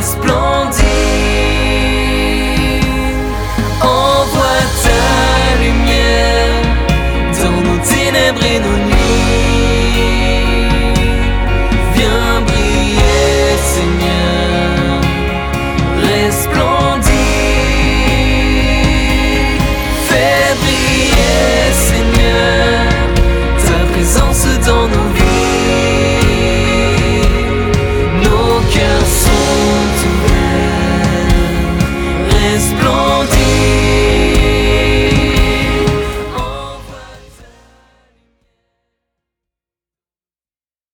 resplendit. Envoie ta lumière dans nos ténèbres et nos nuits.